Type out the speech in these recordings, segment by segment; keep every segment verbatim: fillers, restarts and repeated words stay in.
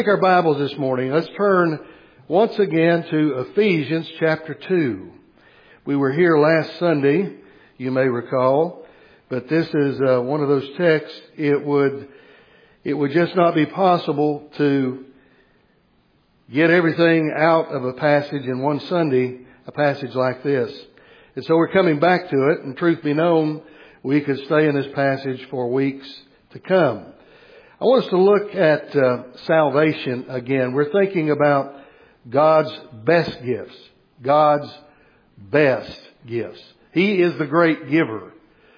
Take our Bibles this morning. Let's turn once again to Ephesians chapter two. We were here last Sunday, you may recall, but this is uh, one of those texts. It would it would just not be possible to get everything out of a passage in one Sunday, a passage like this. And so we're coming back to it, and truth be known, we could stay in this passage for weeks to come. I want us to look at uh, salvation again. We're thinking about God's best gifts. God's best gifts. He is the great giver.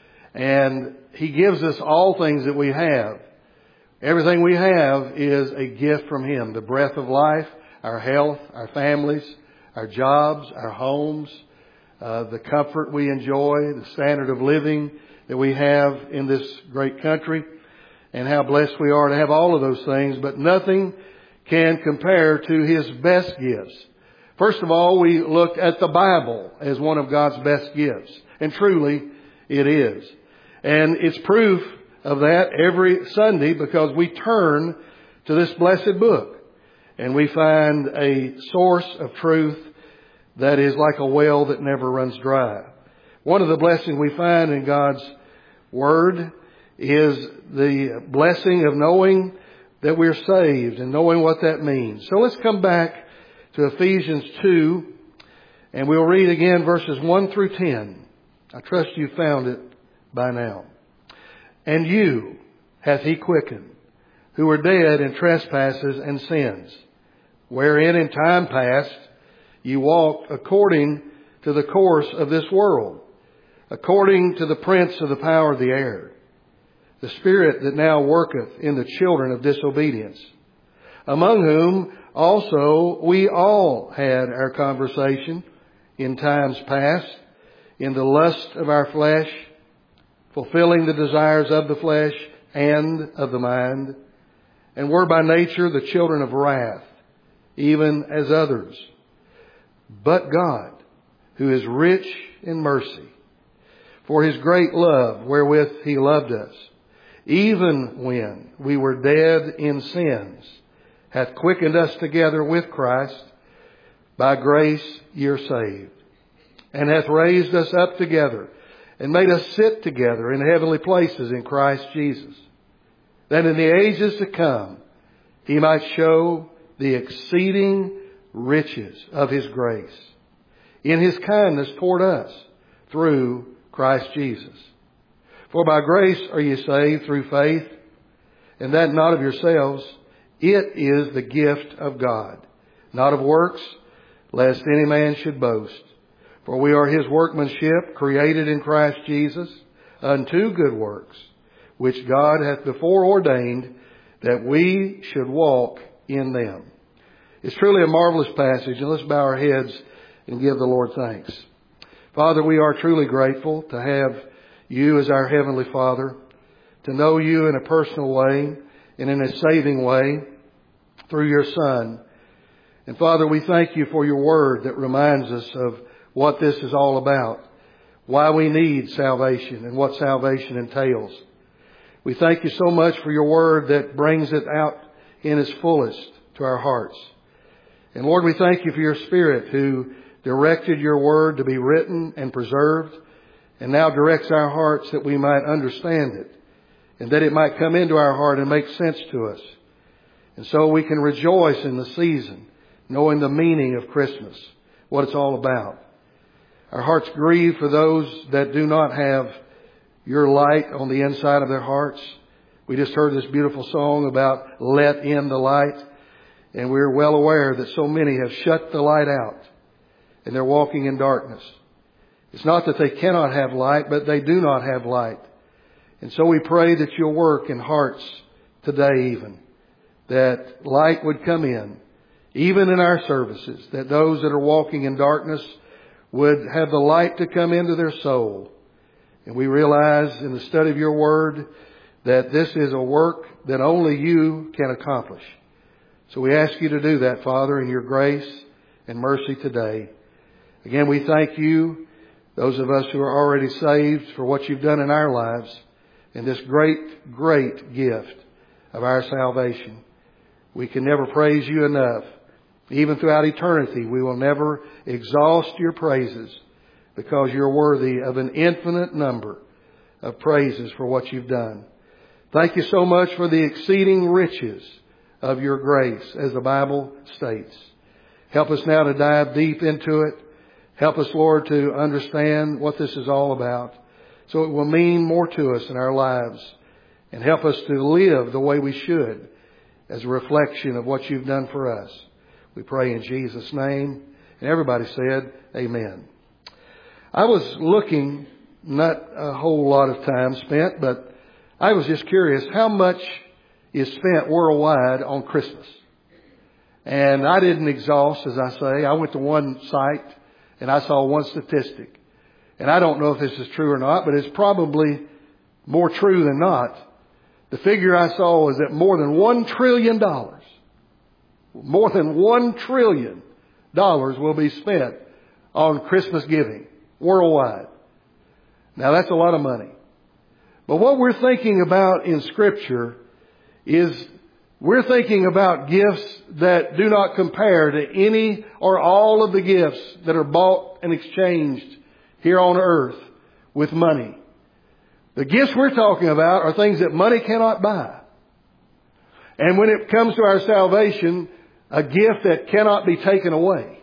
And He gives us all things that we have. Everything we have is a gift from Him. The breath of life, our health, our families, our jobs, our homes, uh, the comfort we enjoy, the standard of living that we have in this great country. And how blessed we are to have all of those things, but nothing can compare to His best gifts. First of all, we looked at the Bible as one of God's best gifts. And truly, it is. And it's proof of that every Sunday because we turn to this blessed book. And we find a source of truth that is like a well that never runs dry. One of the blessings we find in God's Word is the blessing of knowing that we're saved and knowing what that means. So let's come back to Ephesians two and we'll read again verses one through ten. I trust you found it by now. And you hath He quickened, who were dead in trespasses and sins, wherein in time past you walked according to the course of this world, according to the prince of the power of the air, the spirit that now worketh in the children of disobedience, among whom also we all had our conversation in times past, in the lust of our flesh, fulfilling the desires of the flesh and of the mind, and were by nature the children of wrath, even as others. But God, who is rich in mercy, for His great love wherewith He loved us, even when we were dead in sins, hath quickened us together with Christ. By grace ye are saved, and hath raised us up together, and made us sit together in heavenly places in Christ Jesus, that in the ages to come He might show the exceeding riches of His grace in His kindness toward us through Christ Jesus. For by grace are ye saved through faith, and that not of yourselves. It is the gift of God, not of works, lest any man should boast. For we are His workmanship, created in Christ Jesus, unto good works, which God hath before ordained that we should walk in them. It's truly a marvelous passage, and let's bow our heads and give the Lord thanks. Father, we are truly grateful to have You as our Heavenly Father, to know You in a personal way and in a saving way through Your Son. And Father, we thank You for Your Word that reminds us of what this is all about, why we need salvation and what salvation entails. We thank You so much for Your Word that brings it out in its fullest to our hearts. And Lord, we thank You for Your Spirit who directed Your Word to be written and preserved, and now directs our hearts that we might understand it, and that it might come into our heart and make sense to us. And so we can rejoice in the season, knowing the meaning of Christmas, what it's all about. Our hearts grieve for those that do not have Your light on the inside of their hearts. We just heard this beautiful song about let in the light, and we're well aware that so many have shut the light out, and they're walking in darkness. It's not that they cannot have light, but they do not have light. And so we pray that You'll work in hearts today even, that light would come in, even in our services, that those that are walking in darkness would have the light to come into their soul. And we realize in the study of Your Word that this is a work that only You can accomplish. So we ask You to do that, Father, in Your grace and mercy today. Again, we thank You, those of us who are already saved, for what You've done in our lives and this great, great gift of our salvation. We can never praise you enough. Even throughout eternity, we will never exhaust your praises because you're worthy of an infinite number of praises for what you've done. Thank you so much for the exceeding riches of your grace, as the Bible states. Help us now to dive deep into it. Help us, Lord, to understand what this is all about, so it will mean more to us in our lives, and help us to live the way we should as a reflection of what you've done for us. We pray in Jesus' name. And everybody said, amen. I was looking, not a whole lot of time spent, but I was just curious how much is spent worldwide on Christmas. And I didn't exhaust, as I say. I went to one site and I saw one statistic. And I don't know if this is true or not, but it's probably more true than not. The figure I saw was that more than one trillion dollars, more than one trillion dollars will be spent on Christmas giving worldwide. Now that's a lot of money. But what we're thinking about in Scripture is we're thinking about gifts that do not compare to any or all of the gifts that are bought and exchanged here on earth with money. The gifts we're talking about are things that money cannot buy. And when it comes to our salvation, a gift that cannot be taken away.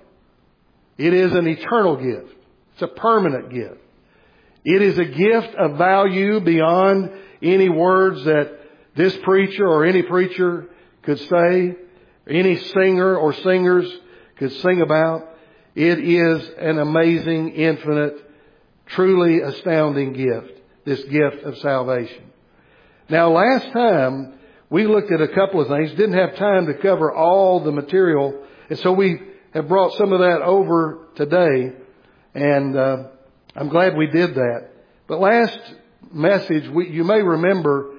It is an eternal gift. It's a permanent gift. It is a gift of value beyond any words that this preacher or any preacher could say, any singer or singers could sing about. It is an amazing, infinite, truly astounding gift. This gift of salvation. Now, last time we looked at a couple of things. Didn't have time to cover all the material. And so we have brought some of that over today. And uh, I'm glad we did that. But last message, we, you may remember,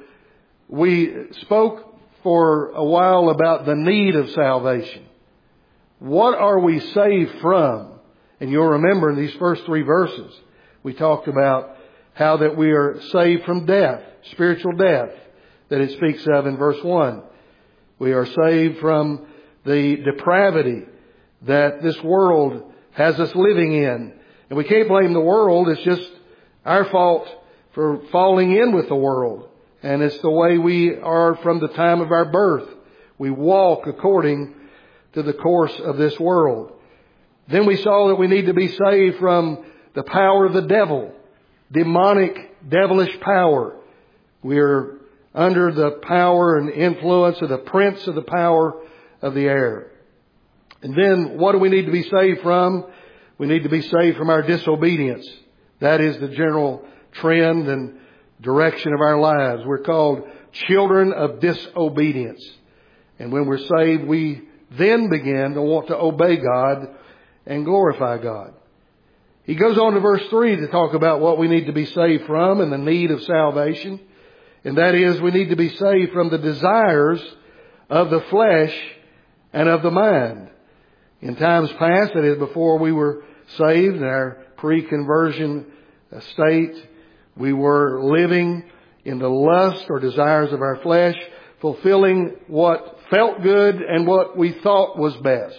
we spoke for a while about the need of salvation. What are we saved from? And you'll remember in these first three verses, we talked about how that we are saved from death, spiritual death, that it speaks of in verse one. We are saved from the depravity that this world has us living in. And we can't blame the world. It's just our fault for falling in with the world. And it's the way we are from the time of our birth. We walk according to the course of this world. Then we saw that we need to be saved from the power of the devil. Demonic, devilish power. We are under the power and influence of the prince of the power of the air. And then what do we need to be saved from? We need to be saved from our disobedience. That is the general trend and direction of our lives. We're called children of disobedience. And when we're saved, we then begin to want to obey God and glorify God. He goes on to verse three to talk about what we need to be saved from and the need of salvation. And that is, we need to be saved from the desires of the flesh and of the mind. In times past, that is before we were saved, in our pre-conversion state, we were living in the lust or desires of our flesh, fulfilling what felt good and what we thought was best.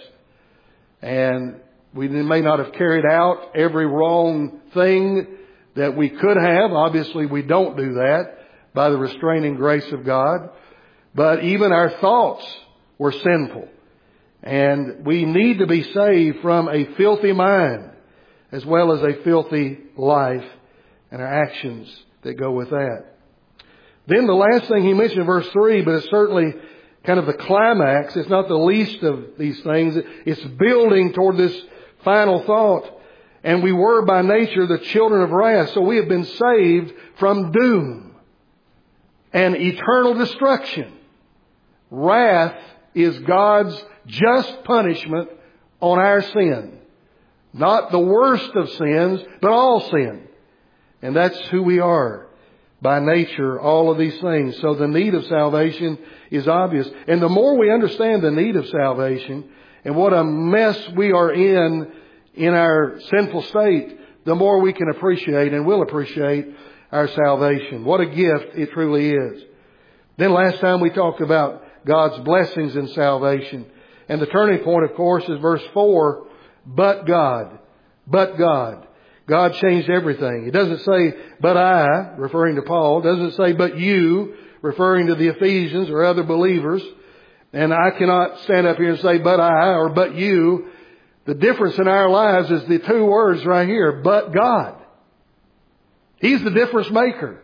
And we may not have carried out every wrong thing that we could have. Obviously, we don't do that by the restraining grace of God. But even our thoughts were sinful. And we need to be saved from a filthy mind as well as a filthy life and our actions that go with that. Then the last thing he mentioned in verse three, but it's certainly kind of the climax. It's not the least of these things. It's building toward this final thought. And we were by nature the children of wrath. So we have been saved from doom and eternal destruction. Wrath is God's just punishment on our sin. Not the worst of sins, but all sin. And that's who we are by nature, all of these things. So the need of salvation is obvious. And the more we understand the need of salvation and what a mess we are in in our sinful state, the more we can appreciate and will appreciate our salvation. What a gift it truly is. Then last time we talked about God's blessings in salvation. And the turning point, of course, is verse four, but God. But God. God changed everything. It doesn't say, but I, referring to Paul. It doesn't say, but you, referring to the Ephesians or other believers. And I cannot stand up here and say, but I, or but you. The difference in our lives is the two words right here, but God. He's the difference maker.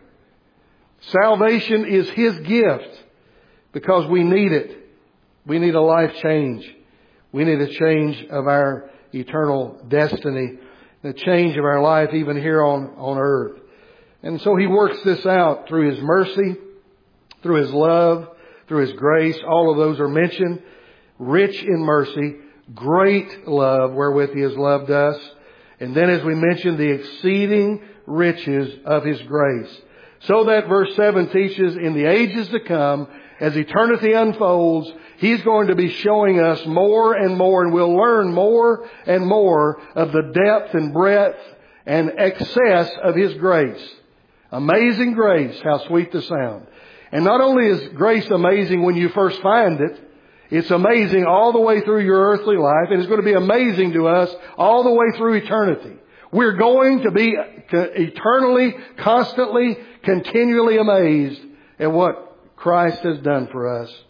Salvation is His gift because we need it. We need a life change. We need a change of our eternal destiny. The change of our life even here on, on earth. And so He works this out through His mercy, through His love, through His grace. All of those are mentioned. Rich in mercy, great love wherewith He has loved us. And then as we mentioned, the exceeding riches of His grace. So that verse seven teaches in the ages to come, as eternity unfolds, He's going to be showing us more and more, and we'll learn more and more of the depth and breadth and excess of His grace. Amazing grace, how sweet the sound. And not only is grace amazing when you first find it, it's amazing all the way through your earthly life, and it's going to be amazing to us all the way through eternity. We're going to be eternally, constantly, continually amazed at what Christ has done for us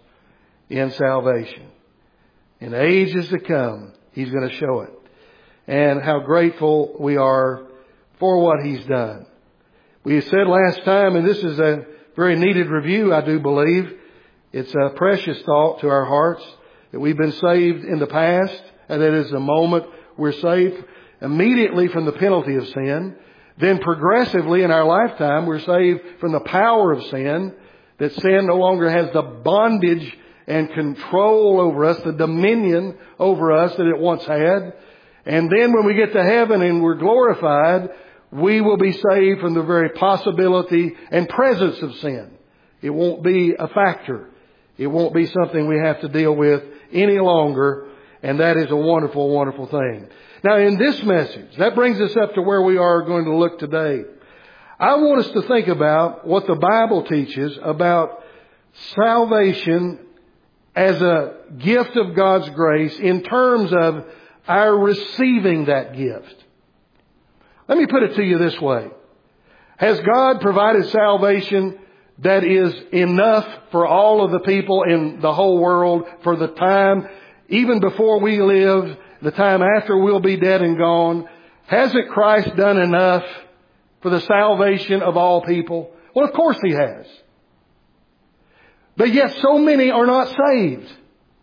in salvation. In ages to come, He's going to show it. And how grateful we are for what He's done. We said last time, and this is a very needed review, I do believe. It's a precious thought to our hearts that we've been saved in the past, and that is the moment we're saved immediately from the penalty of sin. Then progressively in our lifetime, we're saved from the power of sin, that sin no longer has the bondage and control over us, the dominion over us that it once had. And then when we get to heaven and we're glorified, we will be saved from the very possibility and presence of sin. It won't be a factor. It won't be something we have to deal with any longer. And that is a wonderful, wonderful thing. Now in this message, that brings us up to where we are going to look today. I want us to think about what the Bible teaches about salvation as a gift of God's grace in terms of our receiving that gift. Let me put it to you this way. Has God provided salvation that is enough for all of the people in the whole world for the time, even before we live, the time after we'll be dead and gone? Hasn't Christ done enough for the salvation of all people? Well, of course He has. But yet so many are not saved.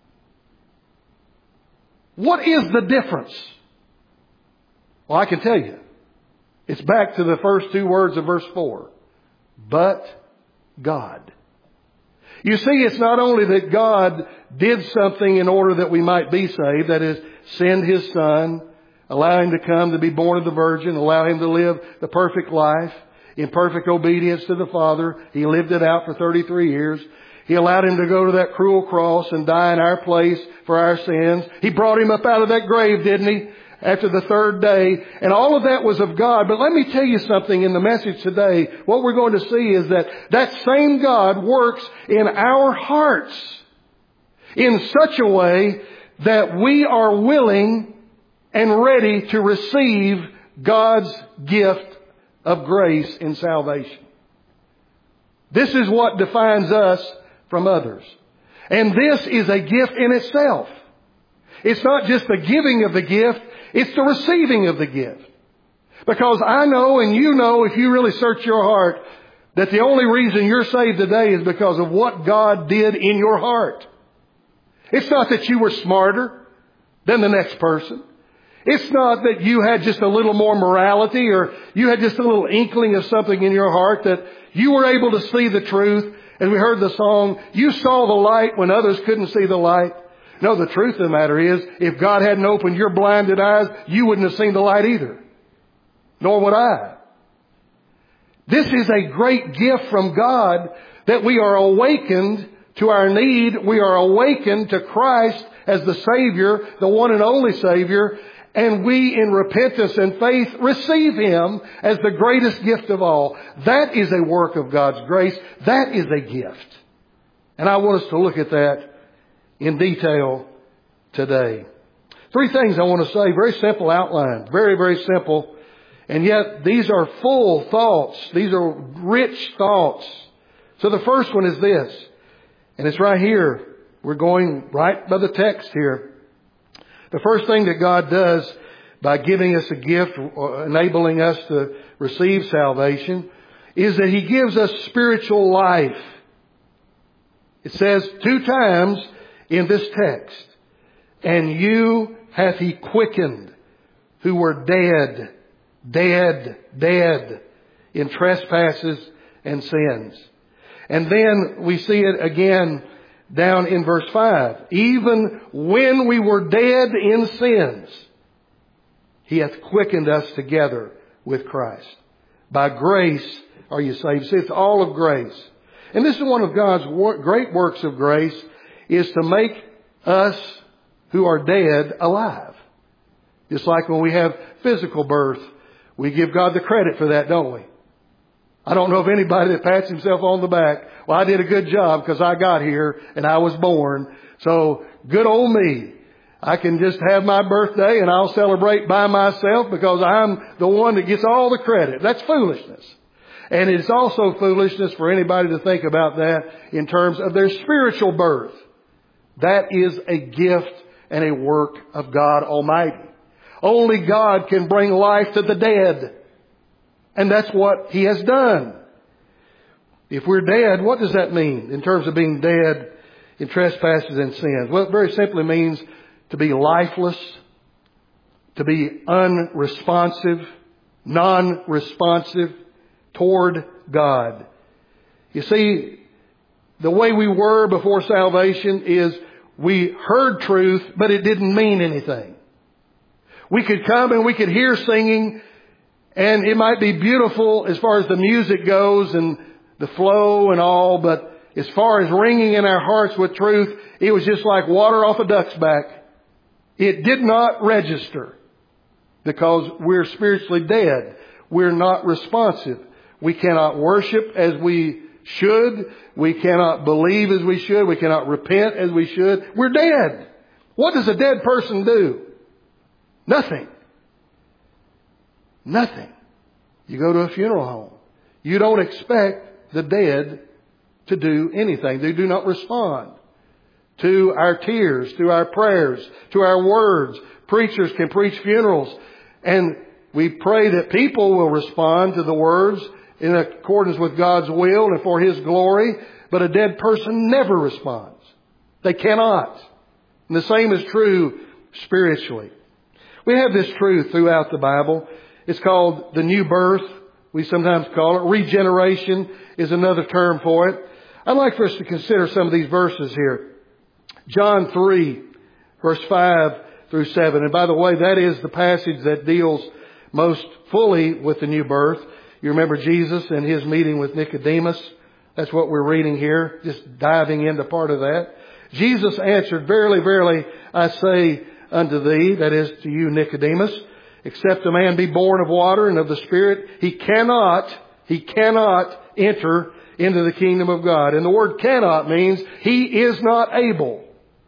What is the difference? Well, I can tell you. It's back to the first two words of verse four. But God. You see, it's not only that God did something in order that we might be saved, that is, send His Son, allow Him to come to be born of the Virgin, allow Him to live the perfect life in perfect obedience to the Father. He lived it out for thirty-three years. He allowed Him to go to that cruel cross and die in our place for our sins. He brought Him up out of that grave, didn't He? After the third day. And all of that was of God. But let me tell you something in the message today. What we're going to see is that that same God works in our hearts in such a way that we are willing and ready to receive God's gift of grace in salvation. This is what defines us from others. And this is a gift in itself. It's not just the giving of the gift, it's the receiving of the gift. Because I know and you know, if you really search your heart, that the only reason you're saved today is because of what God did in your heart. It's not that you were smarter than the next person. It's not that you had just a little more morality or you had just a little inkling of something in your heart that you were able to see the truth. As we heard the song, you saw the light when others couldn't see the light. No, the truth of the matter is, if God hadn't opened your blinded eyes, you wouldn't have seen the light either. Nor would I. This is a great gift from God that we are awakened to our need. We are awakened to Christ as the Savior, the one and only Savior. And we, in repentance and faith, receive Him as the greatest gift of all. That is a work of God's grace. That is a gift. And I want us to look at that in detail today. Three things I want to say, very simple outline, very, very simple. And yet these are full thoughts. These are rich thoughts. So the first one is this, and it's right here. We're going right by the text here. The first thing that God does by giving us a gift, enabling us to receive salvation, is that He gives us spiritual life. It says two times in this text, and you hath He quickened who were dead, dead, dead in trespasses and sins. And then we see it again down in verse five. Even when we were dead in sins, He hath quickened us together with Christ. By grace are you saved. See, it's all of grace. And this is one of God's great works of grace, is to make us who are dead alive. Just like when we have physical birth, we give God the credit for that, don't we? I don't know of anybody that pats himself on the back. Well, I did a good job because I got here and I was born. So good old me. I can just have my birthday and I'll celebrate by myself because I'm the one that gets all the credit. That's foolishness. And it's also foolishness for anybody to think about that in terms of their spiritual birth. That is a gift and a work of God Almighty. Only God can bring life to the dead. And that's what He has done. If we're dead, what does that mean in terms of being dead in trespasses and sins? Well, it very simply means to be lifeless, to be unresponsive, non-responsive toward God. You see, the way we were before salvation is we heard truth, but it didn't mean anything. We could come and we could hear singing, and it might be beautiful as far as the music goes and the flow and all, but as far as ringing in our hearts with truth, it was just like water off a duck's back. It did not register because we're spiritually dead. We're not responsive. We cannot worship as we should. We cannot believe as we should. We cannot repent as we should. We're dead. What does a dead person do? Nothing. Nothing. You go to a funeral home. You don't expect the dead to do anything. They do not respond to our tears, to our prayers, to our words. Preachers can preach funerals, and we pray that people will respond to the words in accordance with God's will and for His glory. But a dead person never responds. They cannot. And the same is true spiritually. We have this truth throughout the Bible. It's called the new birth. We sometimes call it regeneration is another term for it. I'd like for us to consider some of these verses here. John three, verse five through seven. And by the way, that is the passage that deals most fully with the new birth. You remember Jesus and His meeting with Nicodemus. That's what we're reading here, just diving into part of that. Jesus answered, Verily, verily, I say unto thee, that is to you, Nicodemus, except a man be born of water and of the Spirit, he cannot, he cannot enter into the kingdom of God. And the word cannot means he is not able.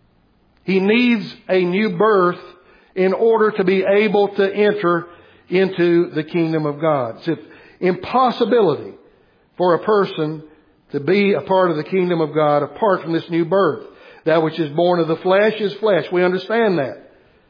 He needs a new birth in order to be able to enter into the kingdom of God. It's an impossibility for a person to be a part of the kingdom of God apart from this new birth. That which is born of the flesh is flesh. We understand that.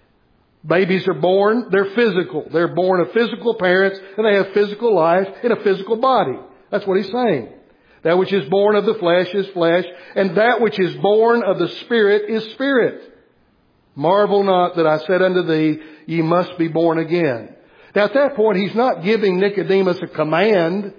Babies are born, they're physical. They're born of physical parents and they have physical life in a physical body. That's what He's saying. That which is born of the flesh is flesh, and that which is born of the Spirit is spirit. Marvel not that I said unto thee, ye must be born again. Now at that point, He's not giving Nicodemus a command,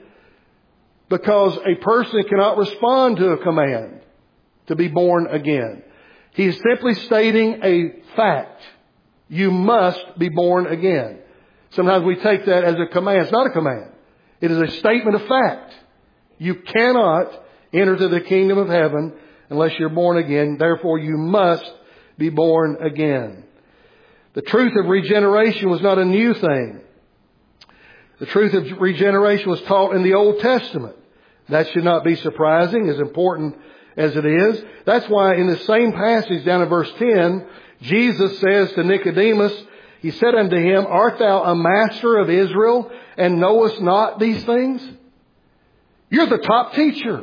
because a person cannot respond to a command to be born again. He is simply stating a fact. You must be born again. Sometimes we take that as a command. It's not a command. It is a statement of fact. You cannot enter to the kingdom of heaven unless you're born again. Therefore, you must be born again. The truth of regeneration was not a new thing. The truth of regeneration was taught in the Old Testament. That should not be surprising, as important as it is. That's why in the same passage down in verse ten, Jesus says to Nicodemus, He said unto him, Art thou a master of Israel, and knowest not these things? You're the top teacher.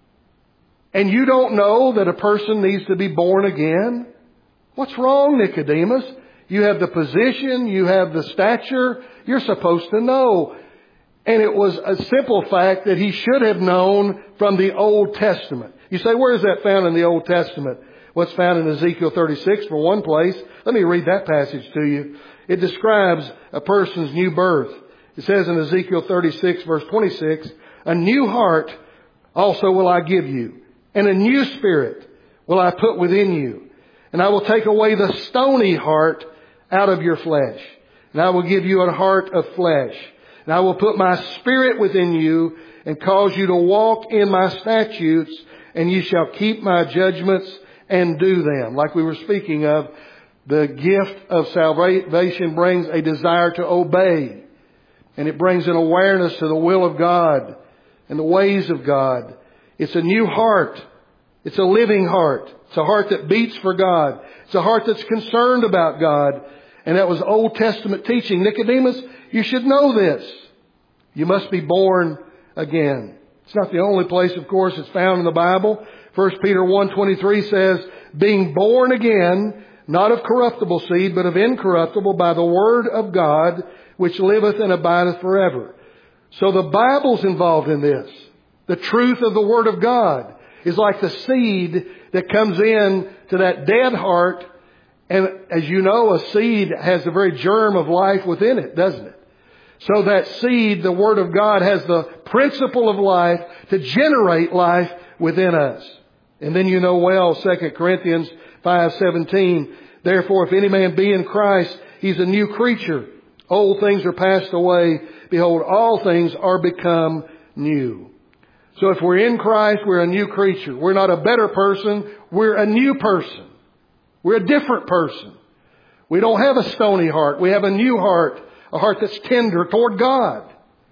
And you don't know that a person needs to be born again? What's wrong, Nicodemus? You have the position, you have the stature, you're supposed to know. And it was a simple fact that he should have known from the Old Testament. You say, where is that found in the Old Testament? What's found in Ezekiel thirty-six for one place. Let me read that passage to you. It describes a person's new birth. It says in Ezekiel thirty-six verse twenty-six, A new heart also will I give you, and a new spirit will I put within you. And I will take away the stony heart out of your flesh. And I will give you a heart of flesh. And I will put my spirit within you and cause you to walk in my statutes, and you shall keep my judgments and do them. Like we were speaking of, the gift of salvation brings a desire to obey. And it brings an awareness to the will of God and the ways of God. It's a new heart. It's a living heart. It's a heart that beats for God. It's a heart that's concerned about God. And that was Old Testament teaching. Nicodemus, you should know this. You must be born again. It's not the only place, of course, it's found in the Bible. First Peter one twenty-three says, Being born again, not of corruptible seed, but of incorruptible, by the word of God, which liveth and abideth forever. So the Bible's involved in this. The truth of the Word of God is like the seed that comes in to that dead heart. And as you know, a seed has the very germ of life within it, doesn't it? So that seed, the Word of God, has the principle of life to generate life within us. And then you know well, Second Corinthians five seventeen, Therefore, if any man be in Christ, he's a new creature. Old things are passed away. Behold, all things are become new. So if we're in Christ, we're a new creature. We're not a better person. We're a new person. We're a different person. We don't have a stony heart. We have a new heart. A heart that's tender toward God.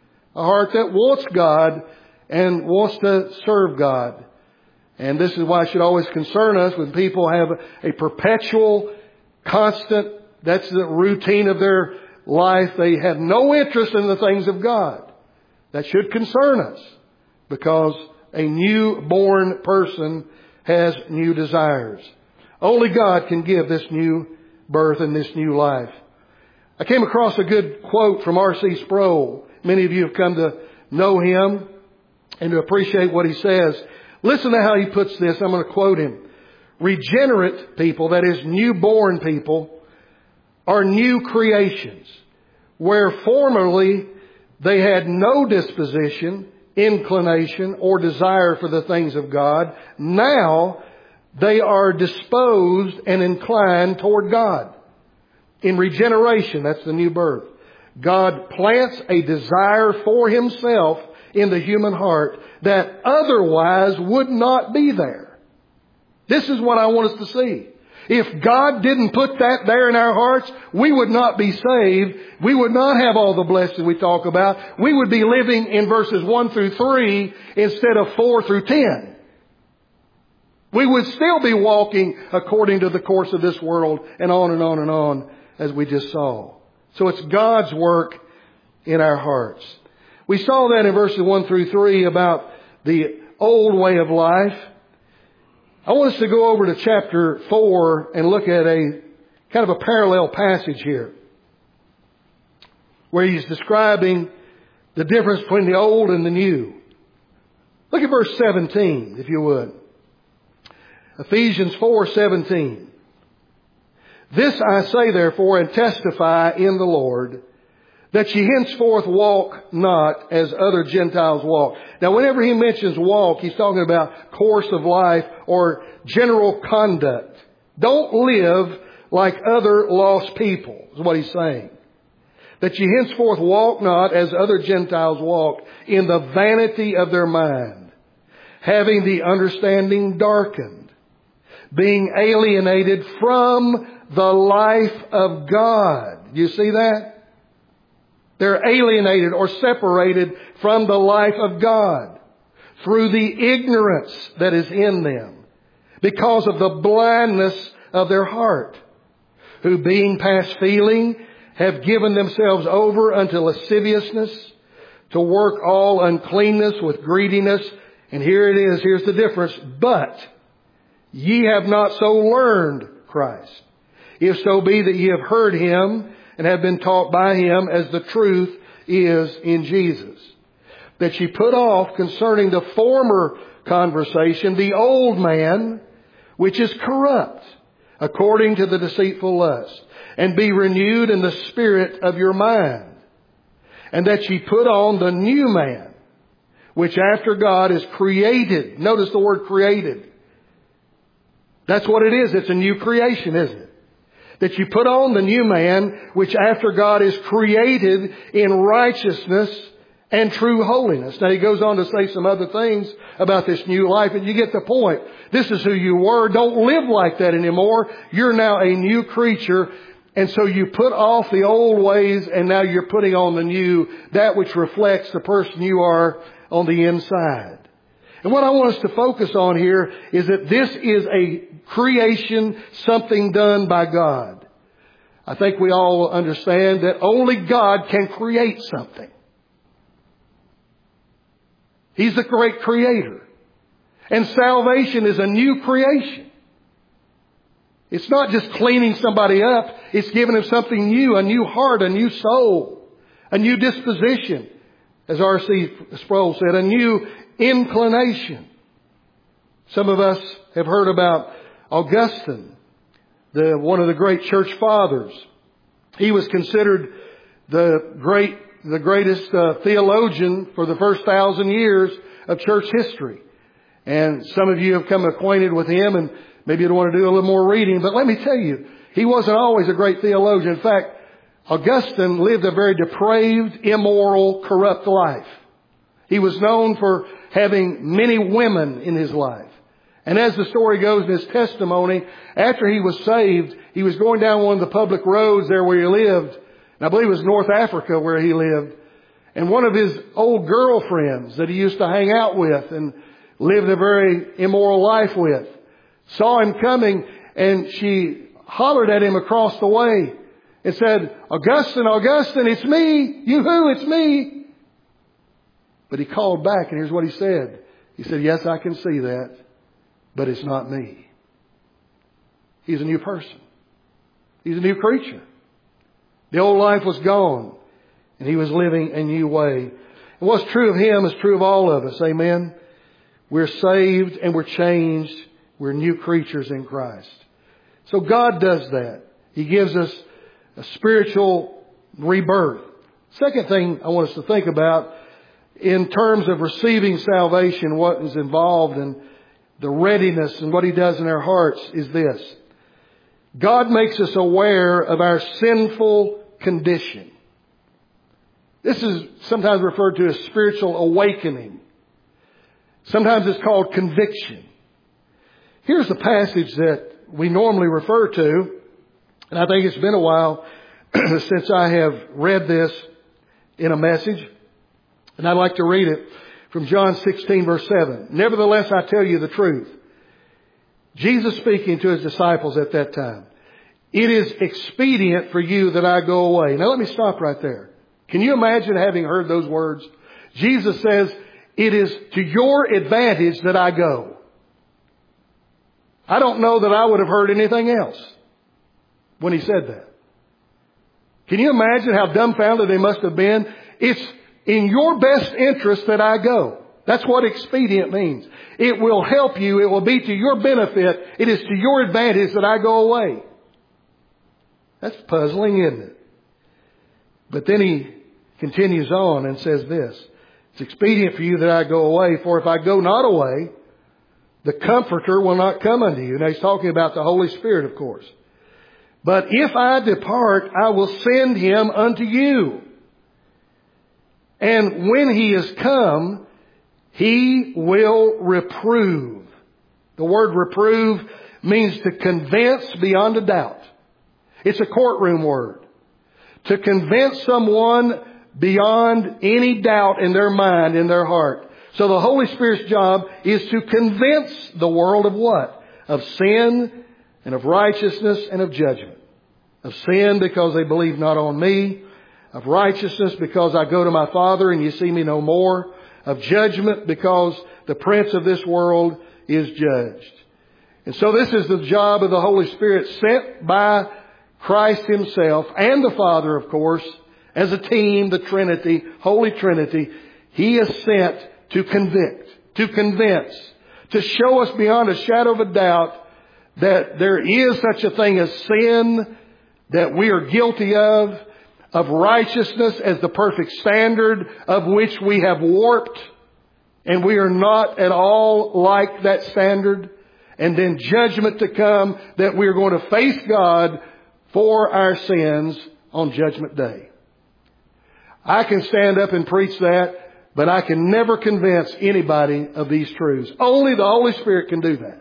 A heart that wants God and wants to serve God. And this is why it should always concern us when people have a perpetual, constant, that's the routine of their life. They have no interest in the things of God. That should concern us, because a newborn person has new desires. Only God can give this new birth and this new life. I came across a good quote from R C Sproul. Many of you have come to know him and to appreciate what he says. Listen to how he puts this. I'm going to quote him. Regenerate people, that is newborn people, are new creations, where formerly they had no disposition, inclination, or desire for the things of God. Now they are disposed and inclined toward God. In regeneration, that's the new birth, God plants a desire for Himself in the human heart that otherwise would not be there. This is what I want us to see. If God didn't put that there in our hearts, we would not be saved. We would not have all the blessings we talk about. We would be living in verses one through three instead of four through ten. We would still be walking according to the course of this world, and on and on and on, as we just saw. So it's God's work in our hearts. We saw that in verses one through three about the old way of life. I want us to go over to chapter four and look at a kind of a parallel passage here, where he's describing the difference between the old and the new. Look at verse seventeen, if you would. Ephesians four seventeen. This I say therefore, and testify in the Lord, that ye henceforth walk not as other Gentiles walk. Now, whenever he mentions walk, he's talking about course of life or general conduct. Don't live like other lost people, is what he's saying. That ye henceforth walk not as other Gentiles walk, in the vanity of their mind, having the understanding darkened, being alienated from the life of God. Do you see that? They're alienated or separated from the life of God through the ignorance that is in them, because of the blindness of their heart, who being past feeling have given themselves over unto lasciviousness, to work all uncleanness with greediness. And here it is, here's the difference. But ye have not so learned Christ, if so be that ye have heard Him and have been taught by Him, as the truth is in Jesus. That ye put off concerning the former conversation the old man, which is corrupt, according to the deceitful lust, and be renewed in the spirit of your mind. And that ye put on the new man, which after God is created. Notice the word created. That's what it is. It's a new creation, isn't it? That you put on the new man, which after God is created in righteousness and true holiness. Now he goes on to say some other things about this new life, and you get the point. This is who you were. Don't live like that anymore. You're now a new creature. And so you put off the old ways, and now you're putting on the new, that which reflects the person you are on the inside. And what I want us to focus on here is that this is a creation, something done by God. I think we all understand that only God can create something. He's the great creator. And salvation is a new creation. It's not just cleaning somebody up. It's giving them something new, a new heart, a new soul, a new disposition. As R C Sproul said, a new inclination. Some of us have heard about Augustine, the, one of the great church fathers. He was considered the great, the greatest uh, theologian for the first thousand years of church history. And some of you have come acquainted with him, and maybe you'd want to do a little more reading. But let me tell you, he wasn't always a great theologian. In fact, Augustine lived a very depraved, immoral, corrupt life. He was known for having many women in his life. And as the story goes in his testimony, after he was saved, he was going down one of the public roads there where he lived. And I believe it was North Africa where he lived. And one of his old girlfriends that he used to hang out with and lived a very immoral life with saw him coming, and she hollered at him across the way and said, "Augustine, Augustine, it's me. You who? It's me." But he called back, and here's what he said. He said, "Yes, I can see that, but it's not me." He's a new person. He's a new creature. The old life was gone, and he was living a new way. And what's true of him is true of all of us. Amen? We're saved and we're changed. We're new creatures in Christ. So God does that. He gives us a spiritual rebirth. Second thing I want us to think about in terms of receiving salvation, what is involved in the readiness and what He does in our hearts is this. God makes us aware of our sinful condition. This is sometimes referred to as spiritual awakening. Sometimes it's called conviction. Here's the passage that we normally refer to, and I think it's been a while since I have read this in a message, and I'd like to read it from John sixteen, verse seven. "Nevertheless, I tell you the truth." Jesus speaking to His disciples at that time. "It is expedient for you that I go away." Now let me stop right there. Can you imagine having heard those words? Jesus says, "It is to your advantage that I go." I don't know that I would have heard anything else when He said that. Can you imagine how dumbfounded they must have been? It's in your best interest that I go. That's what expedient means. It will help you. It will be to your benefit. It is to your advantage that I go away. That's puzzling, isn't it? But then He continues on and says this. "It's expedient for you that I go away, for if I go not away, the Comforter will not come unto you." Now He's talking about the Holy Spirit, of course. "But if I depart, I will send Him unto you. And when He is come, He will reprove." The word reprove means to convince beyond a doubt. It's a courtroom word. To convince someone beyond any doubt in their mind, in their heart. So the Holy Spirit's job is to convince the world of what? Of sin and of righteousness and of judgment. Of sin because they believe not on me. Of righteousness because I go to my Father and you see me no more. Of judgment because the prince of this world is judged. And so this is the job of the Holy Spirit, sent by Christ Himself and the Father, of course, as a team, the Trinity, Holy Trinity. He is sent to convict, to convince, to show us beyond a shadow of a doubt that there is such a thing as sin that we are guilty of, of righteousness as the perfect standard of which we have warped, and we are not at all like that standard. And then judgment to come, that we are going to face God for our sins on Judgment Day. I can stand up and preach that, but I can never convince anybody of these truths. Only the Holy Spirit can do that.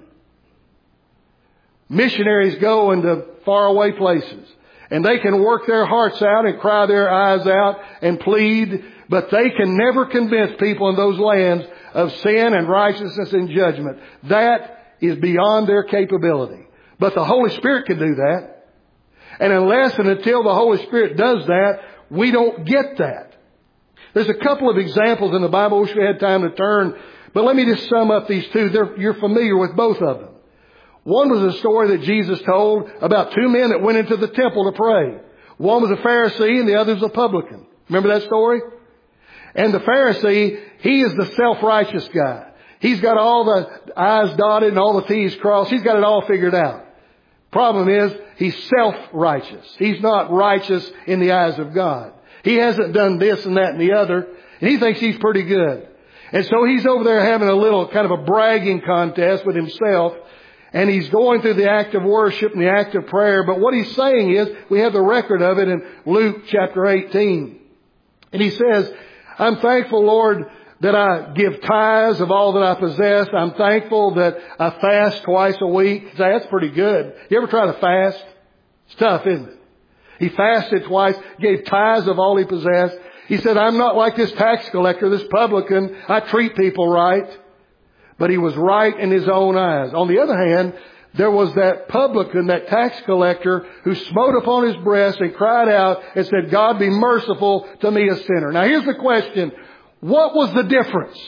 Missionaries go into faraway places, and they can work their hearts out and cry their eyes out and plead, but they can never convince people in those lands of sin and righteousness and judgment. That is beyond their capability. But the Holy Spirit can do that. And unless and until the Holy Spirit does that, we don't get that. There's a couple of examples in the Bible. I wish we had time to turn. But let me just sum up these two. They're, you're familiar with both of them. One was a story that Jesus told about two men that went into the temple to pray. One was a Pharisee and the other was a publican. Remember that story? And the Pharisee, he is the self-righteous guy. He's got all the I's dotted and all the T's crossed. He's got it all figured out. Problem is, he's self-righteous. He's not righteous in the eyes of God. He hasn't done this and that and the other. And he thinks he's pretty good. And so he's over there having a little kind of a bragging contest with himself. And he's going through the act of worship and the act of prayer. But what he's saying is, we have the record of it in Luke chapter eighteen. And he says, I'm thankful, Lord, that I give tithes of all that I possess. I'm thankful that I fast twice a week. You say, that's pretty good. You ever try to fast? It's tough, isn't it? He fasted twice, gave tithes of all he possessed. He said, I'm not like this tax collector, this publican. I treat people right. But he was right in his own eyes. On the other hand, there was that publican, that tax collector, who smote upon his breast and cried out and said, God, be merciful to me, a sinner. Now here's the question. What was the difference?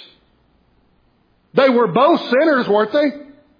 They were both sinners, weren't they?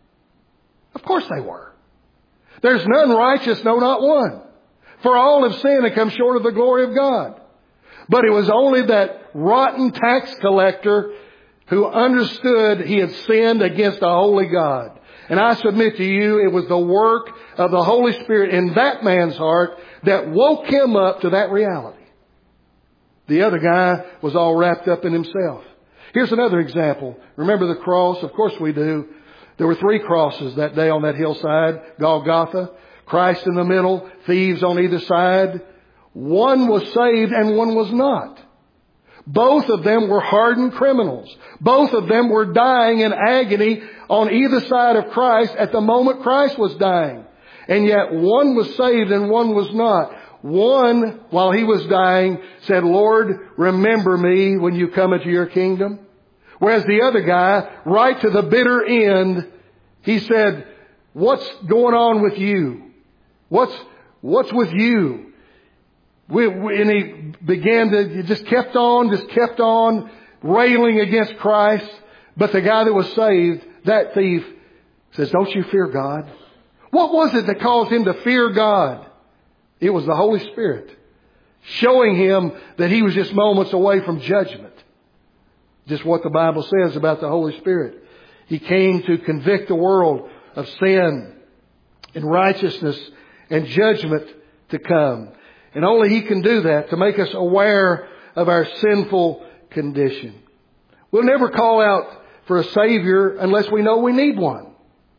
Of course they were. There's none righteous, no, not one. For all have sinned and come short of the glory of God. But it was only that rotten tax collector who understood he had sinned against a holy God. And I submit to you, it was the work of the Holy Spirit in that man's heart that woke him up to that reality. The other guy was all wrapped up in himself. Here's another example. Remember the cross? Of course we do. There were three crosses that day on that hillside. Golgotha, Christ in the middle, thieves on either side. One was saved and one was not. Both of them were hardened criminals. Both of them were dying in agony on either side of Christ at the moment Christ was dying. And yet one was saved and one was not. One, while he was dying, said, Lord, remember me when you come into your kingdom. Whereas the other guy, right to the bitter end, he said, what's going on with you? What's, what's with you? We, we, and he began to, he just kept on, just kept on railing against Christ. But the guy that was saved, that thief, says, don't you fear God? What was it that caused him to fear God? It was the Holy Spirit showing him that he was just moments away from judgment. Just what the Bible says about the Holy Spirit. He came to convict the world of sin and righteousness and judgment to come. And only He can do that, to make us aware of our sinful condition. We'll never call out for a Savior unless we know we need one.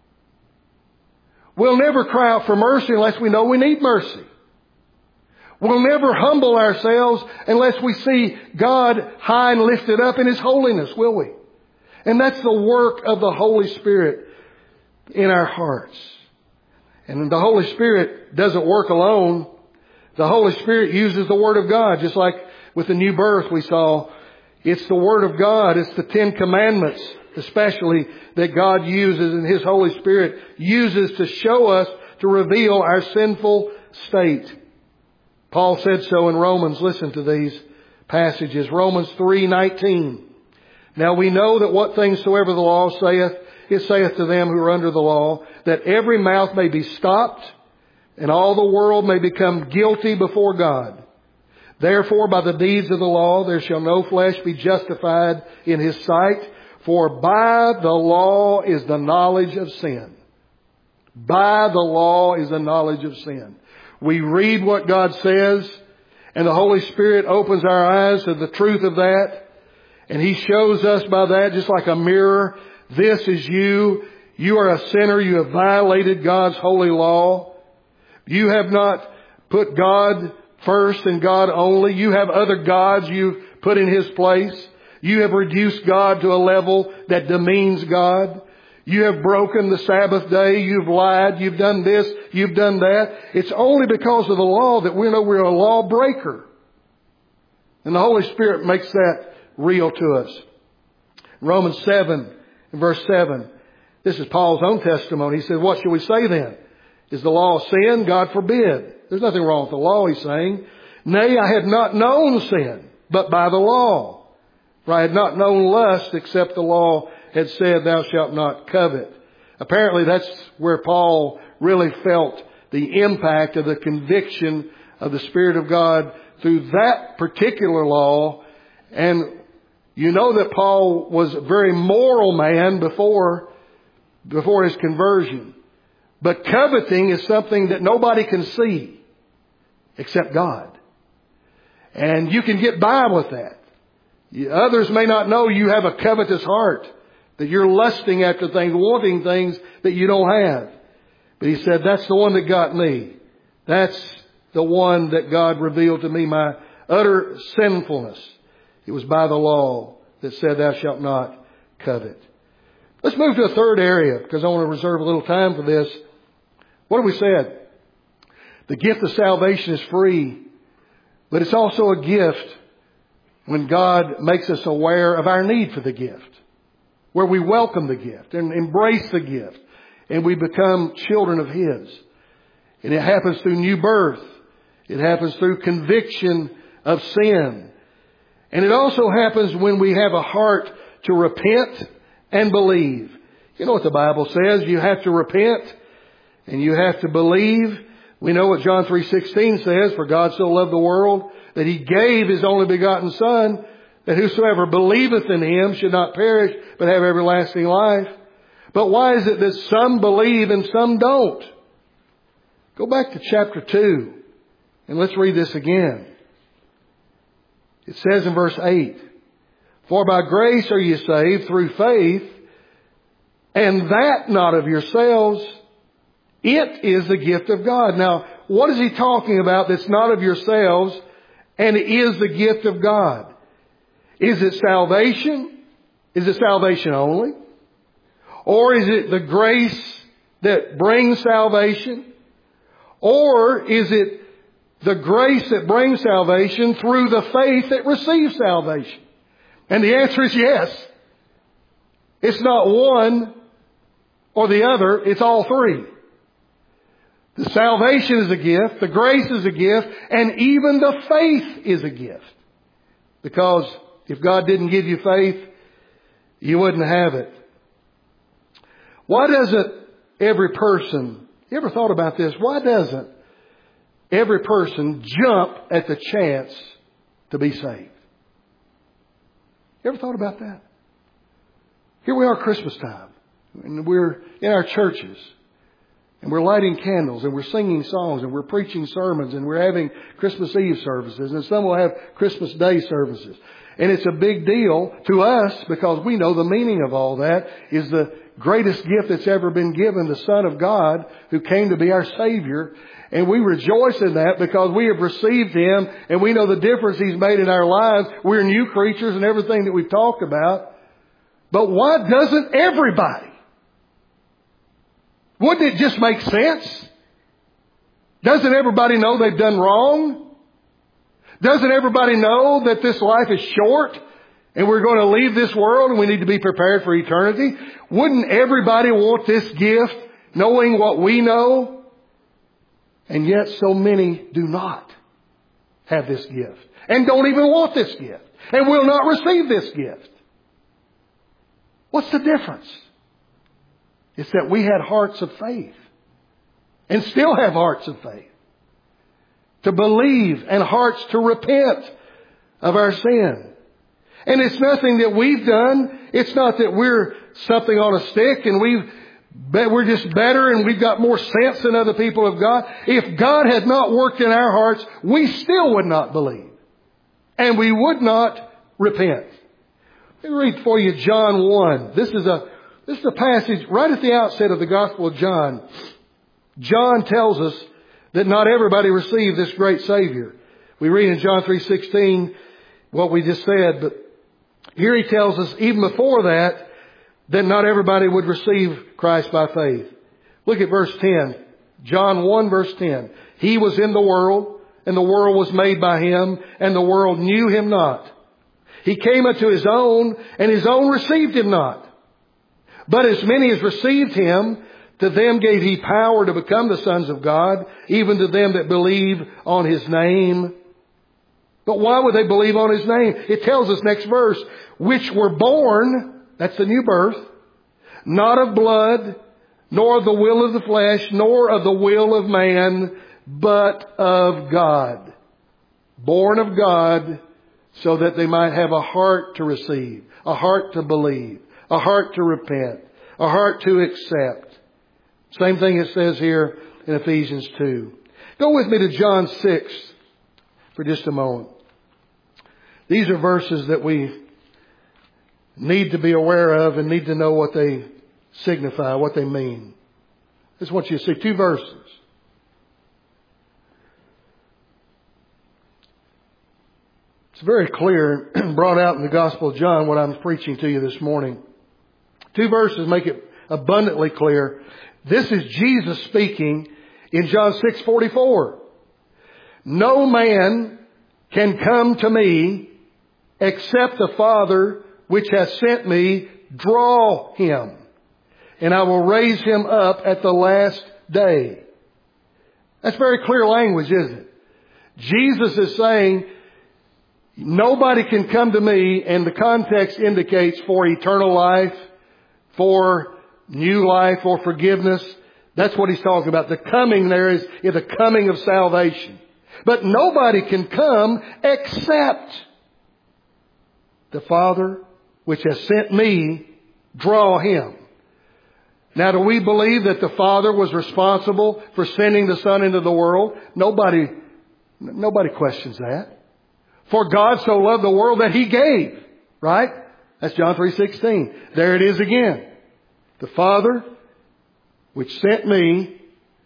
We'll never cry out for mercy unless we know we need mercy. We'll never humble ourselves unless we see God high and lifted up in His holiness, will we? And that's the work of the Holy Spirit in our hearts. And the Holy Spirit doesn't work alone. The Holy Spirit uses the Word of God, just like with the new birth we saw. It's the Word of God. It's the Ten Commandments, especially, that God uses and His Holy Spirit uses to show us, to reveal our sinful state. Paul said so in Romans. Listen to these passages. Romans three nineteen. Now we know that what things soever the law saith, it saith to them who are under the law, that every mouth may be stopped, and all the world may become guilty before God. Therefore, by the deeds of the law, there shall no flesh be justified in His sight, for by the law is the knowledge of sin. By the law is the knowledge of sin. We read what God says, and the Holy Spirit opens our eyes to the truth of that. And He shows us by that, just like a mirror, this is you. You are a sinner. You have violated God's holy law. You have not put God first and God only. You have other gods you've put in His place. You have reduced God to a level that demeans God. You have broken the Sabbath day. You've lied. You've done this. You've done that. It's only because of the law that we know we're a lawbreaker. And the Holy Spirit makes that real to us. Romans seven, verse seven. This is Paul's own testimony. He said, what shall we say then? Is the law sin? God forbid. There's nothing wrong with the law, he's saying. Nay, I had not known sin, but by the law. For I had not known lust, except the law had said, thou shalt not covet. Apparently that's where Paul really felt the impact of the conviction of the Spirit of God through that particular law. And you know that Paul was a very moral man before, before his conversion. But coveting is something that nobody can see except God. And you can get by with that. Others may not know you have a covetous heart, that you're lusting after things, wanting things that you don't have. But he said, that's the one that got me. That's the one that God revealed to me, my utter sinfulness. It was by the law that said, thou shalt not covet. Let's move to a third area, because I want to reserve a little time for this. What have we said? The gift of salvation is free, but it's also a gift when God makes us aware of our need for the gift, where we welcome the gift and embrace the gift, and we become children of His. And it happens through new birth. It happens through conviction of sin. And it also happens when we have a heart to repent and believe. You know what the Bible says. You have to repent and you have to believe. We know what John three sixteen says, for God so loved the world that He gave His only begotten Son, that whosoever believeth in Him should not perish, but have everlasting life. But why is it that some believe and some don't? Go back to chapter two and let's read this again. It says in verse eight, for by grace are ye saved through faith, and that not of yourselves. It is the gift of God. Now, what is he talking about that's not of yourselves and is the gift of God? Is it salvation? Is it salvation only? Or is it the grace that brings salvation? Or is it the grace that brings salvation through the faith that receives salvation? And the answer is yes. It's not one or the other. It's all three. The salvation is a gift. The grace is a gift. And even the faith is a gift. Because if God didn't give you faith, you wouldn't have it. Why doesn't every person, you ever thought about this? Why doesn't every person jump at the chance to be saved? You ever thought about that? Here we are Christmas time. And we're in our churches. And we're lighting candles. And we're singing songs. And we're preaching sermons. And we're having Christmas Eve services. And some will have Christmas Day services. And it's a big deal to us because we know the meaning of all that is the greatest gift that's ever been given, the Son of God who came to be our Savior. And we rejoice in that because we have received Him and we know the difference He's made in our lives. We're new creatures and everything that we've talked about. But why doesn't everybody? Wouldn't it just make sense? Doesn't everybody know they've done wrong? Doesn't everybody know that this life is short and we're going to leave this world and we need to be prepared for eternity. Wouldn't everybody want this gift, knowing what we know? And yet so many do not have this gift and don't even want this gift and will not receive this gift. What's the difference? It's that we had hearts of faith and still have hearts of faith to believe and hearts to repent of our sin. And it's nothing that we've done. It's not that we're something on a stick and we've, we're just better and we've got more sense than other people of God. If God had not worked in our hearts, we still would not believe. And we would not repent. Let me read for you John one. This is a, this is a passage right at the outset of the Gospel of John. John tells us that not everybody received this great Savior. We read in John three sixteen what we just said, but here he tells us even before that, that not everybody would receive Christ by faith. Look at verse ten. John one verse ten. He was in the world, and the world was made by Him, and the world knew Him not. He came unto His own, and His own received Him not. But as many as received Him, to them gave He power to become the sons of God, even to them that believe on His name. But why would they believe on His name? It tells us next verse, which were born, that's the new birth, not of blood, nor of the will of the flesh, nor of the will of man, but of God. Born of God, so that they might have a heart to receive, a heart to believe, a heart to repent, a heart to accept. Same thing it says here in Ephesians two. Go with me to John six for just a moment. These are verses that we need to be aware of and need to know what they signify, what they mean. I just want you to see two verses. It's very clear, brought out in the Gospel of John, what I'm preaching to you this morning. Two verses make it abundantly clear. This is Jesus speaking in John six forty-four. No man can come to me except the Father which has sent me draw him, and I will raise him up at the last day. That's very clear language, isn't it? Jesus is saying, nobody can come to me, and the context indicates for eternal life, for new life, for forgiveness. That's what he's talking about. The coming there is, is the coming of salvation. But nobody can come except the Father which has sent me draw him. Now, do we believe that the Father was responsible for sending the Son into the world? Nobody, nobody questions that. For God so loved the world that He gave. Right? That's John three sixteen. There it is again. The Father which sent me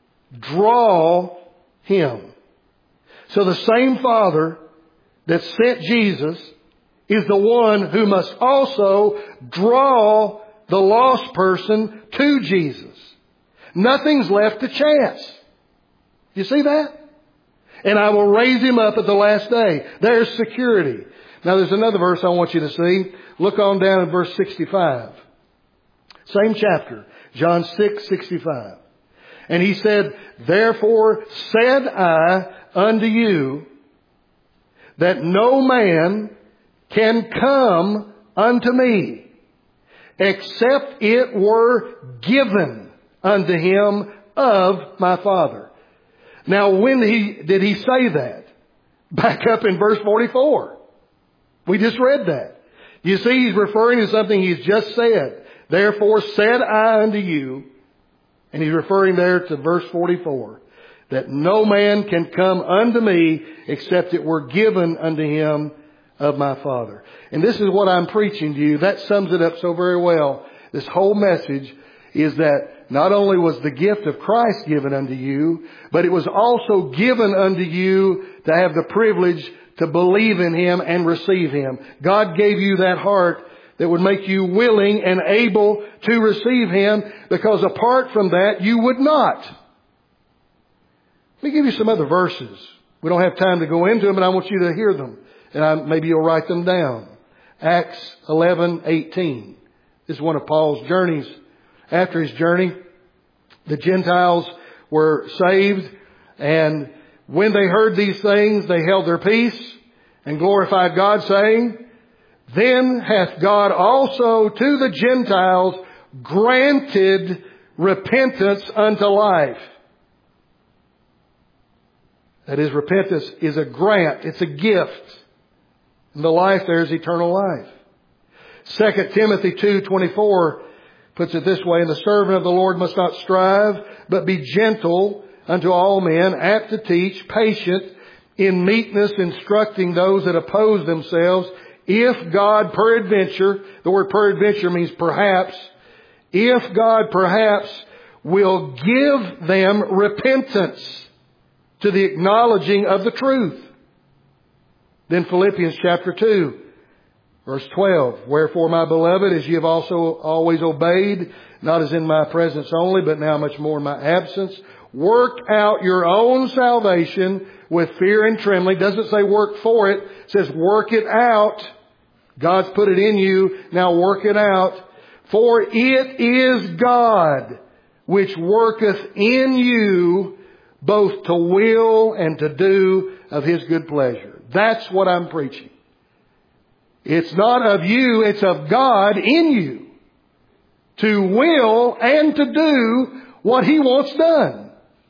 draw him. So the same Father that sent Jesus is the one who must also draw the lost person to Jesus. Nothing's left to chance. You see that? And I will raise him up at the last day. There's security. Now there's another verse I want you to see. Look on down at verse sixty-five. Same chapter. John six sixty-five. And He said, therefore said I unto you, that no man can come unto me, except it were given unto him of my Father. Now, when he did he say that? Back up in verse forty-four. We just read that. You see, he's referring to something he's just said. Therefore said I unto you, and he's referring there to verse forty-four, that no man can come unto me except it were given unto him of my Father. And this is what I'm preaching to you. That sums it up so very well. This whole message is that not only was the gift of Christ given unto you, but it was also given unto you to have the privilege to believe in Him and receive Him. God gave you that heart that would make you willing and able to receive Him, because apart from that, you would not. Let me give you some other verses. We don't have time to go into them, but I want you to hear them. And I, maybe you'll write them down. Acts eleven eighteen. This is one of Paul's journeys. After his journey, the Gentiles were saved, and when they heard these things, they held their peace and glorified God, saying, Then hath God also to the Gentiles granted repentance unto life. That is, repentance is a grant. It's a gift. And the life there is eternal life. Second Timothy two twenty-four puts it this way, And the servant of the Lord must not strive, but be gentle unto all men, apt to teach, patient, in meekness, instructing those that oppose themselves, if God peradventure, the word peradventure means perhaps, if God perhaps will give them repentance to the acknowledging of the truth. Then Philippians chapter two, verse twelve, Wherefore, my beloved, as ye have also always obeyed, not as in my presence only, but now much more in my absence, work out your own salvation with fear and trembling. Doesn't say work for it. It says work it out. God's put it in you. Now work it out. For it is God which worketh in you both to will and to do of His good pleasure. That's what I'm preaching. It's not of you, it's of God in you to will and to do what He wants done.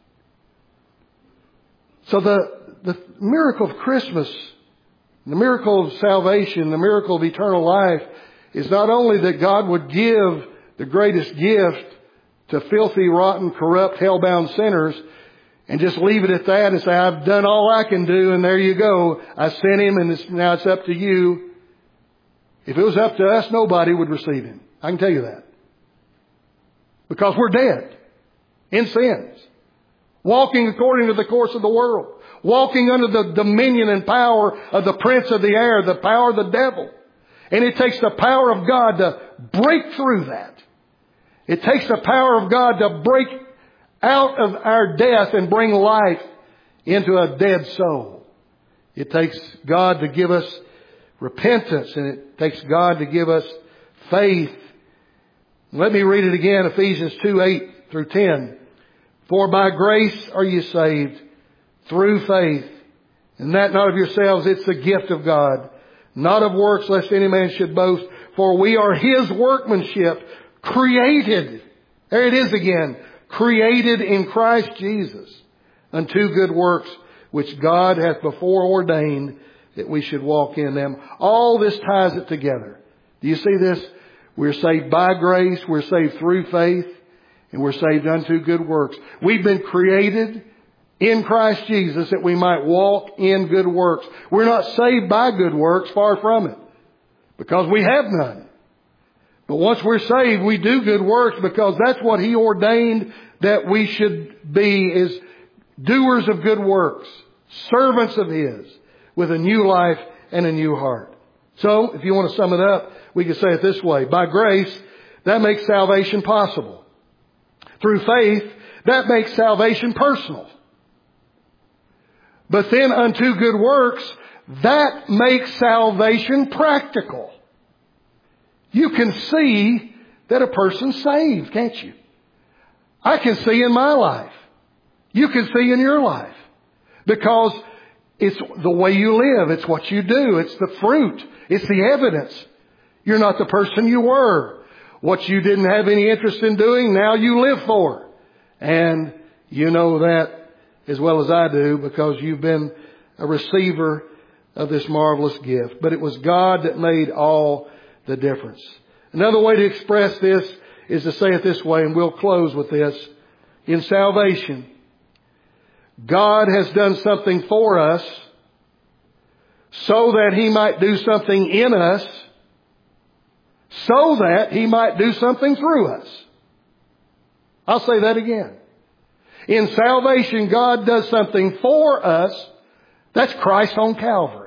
So the, the miracle of Christmas, the miracle of salvation, the miracle of eternal life is not only that God would give the greatest gift to filthy, rotten, corrupt, hell-bound sinners and just leave it at that and say, I've done all I can do and there you go. I sent Him and it's, now it's up to you. If it was up to us, nobody would receive Him. I can tell you that. Because we're dead in sins. Walking according to the course of the world. Walking under the dominion and power of the prince of the air, the power of the devil. And it takes the power of God to break through that. It takes the power of God to break out of our death and bring life into a dead soul. It takes God to give us repentance, and it takes God to give us faith. Let me read it again, Ephesians two, eight through ten. For by grace are you saved through faith, and that not of yourselves, it's the gift of God, not of works, lest any man should boast. For we are His workmanship, created, there it is again, created in Christ Jesus, unto good works, which God hath before ordained that we should walk in them. All this ties it together. Do you see this? We're saved by grace, we're saved through faith, and we're saved unto good works. We've been created in Christ Jesus that we might walk in good works. We're not saved by good works, far from it, because we have none. But once we're saved, we do good works because that's what He ordained that we should be, is doers of good works, servants of His, with a new life and a new heart. So, if you want to sum it up, we can say it this way. By grace, that makes salvation possible. Through faith, that makes salvation personal. But then unto good works, that makes salvation practical. You can see that a person's saved, can't you? I can see in my life. You can see in your life. Because it's the way you live. It's what you do. It's the fruit. It's the evidence. You're not the person you were. What you didn't have any interest in doing, now you live for. And you know that as well as I do because you've been a receiver of this marvelous gift. But it was God that made all the difference. Another way to express this is to say it this way, and we'll close with this. In salvation, God has done something for us so that He might do something in us, so that He might do something through us. I'll say that again. In salvation, God does something for us. That's Christ on Calvary.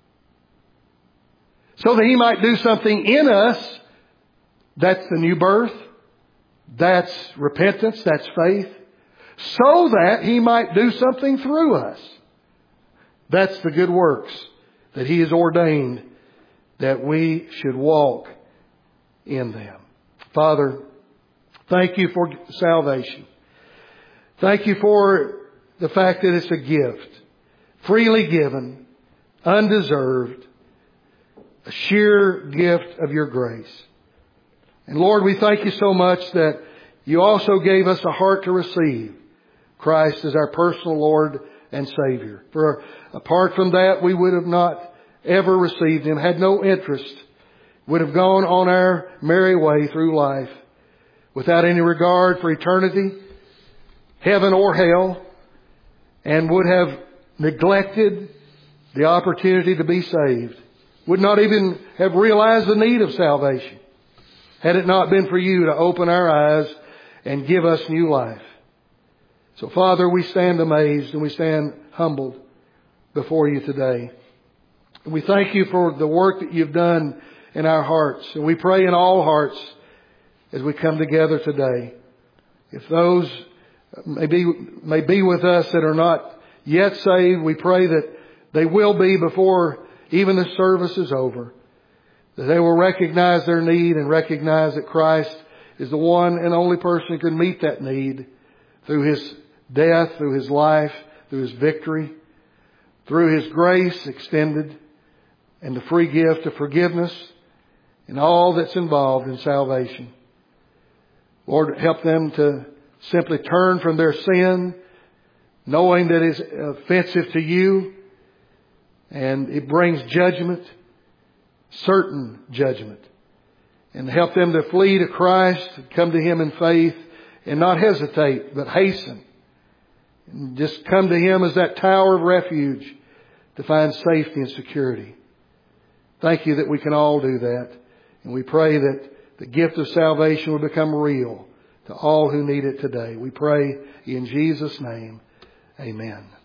So that He might do something in us. That's the new birth. That's repentance. That's faith. So that He might do something through us. That's the good works that He has ordained that we should walk in them. Father, thank you for salvation. Thank you for the fact that it's a gift, freely given, undeserved, a sheer gift of your grace. And Lord, we thank you so much that you also gave us a heart to receive Christ as our personal Lord and Savior. For apart from that, we would have not ever received Him, had no interest, would have gone on our merry way through life without any regard for eternity, heaven or hell, and would have neglected the opportunity to be saved. Would not even have realized the need of salvation had it not been for you to open our eyes and give us new life. So Father, we stand amazed and we stand humbled before you today. And we thank you for the work that you've done in our hearts. And we pray in all hearts as we come together today. If those may be, may be with us that are not yet saved, we pray that they will be before even the service is over. That they will recognize their need and recognize that Christ is the one and only person who can meet that need through His death, through His life, through His victory, through His grace extended, and the free gift of forgiveness and all that's involved in salvation. Lord, help them to simply turn from their sin, knowing that it's offensive to you and it brings judgment, certain judgment. And help them to flee to Christ, come to Him in faith, and not hesitate, but hasten. And just come to Him as that tower of refuge to find safety and security. Thank you that we can all do that. And we pray that the gift of salvation will become real to all who need it today. We pray in Jesus' name. Amen.